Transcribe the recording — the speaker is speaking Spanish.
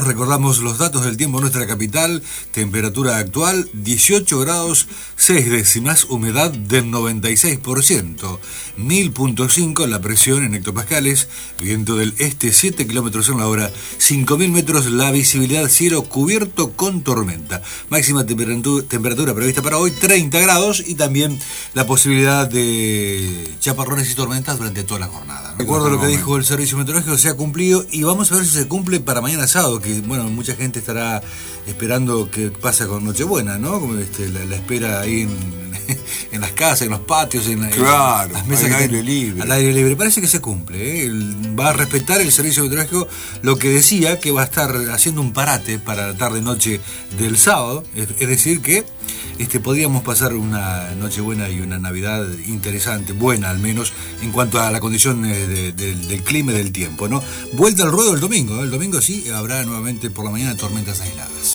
recordamos los datos del tiempo en nuestra capital. Temperatura actual 18 grados 6 décimas, humedad del 96%, 1000.5 la presión en hectopascales, viento del este 7 kilómetros en la hora, 5000 metros la visibilidad, cielo cubierto con tormenta. Máxima temperatura prevista para hoy 30 grados y también la posibilidad de chaparrones y tormentas durante toda la jornada. Recuerdo lo que dijo el servicio meteorológico, se ha cumplido y vamos a ver si se cumple para mañana sábado, que bueno, mucha gente estará esperando qué pasa con Nochebuena, ¿no? Como la espera ahí en las casas, en los patios, en las mesas al aire libre. Al aire libre. Parece que se cumple, ¿eh? Va a respetar el servicio meteorológico lo que decía, que va a estar haciendo un parate para la tarde-noche del sábado, es decir que podríamos pasar una Nochebuena y una Navidad interesante, buena al menos, en cuanto a la condición del clima y del tiempo, ¿no? Vuelta al ruedo el domingo sí habrá nuevamente por la mañana tormentas aisladas.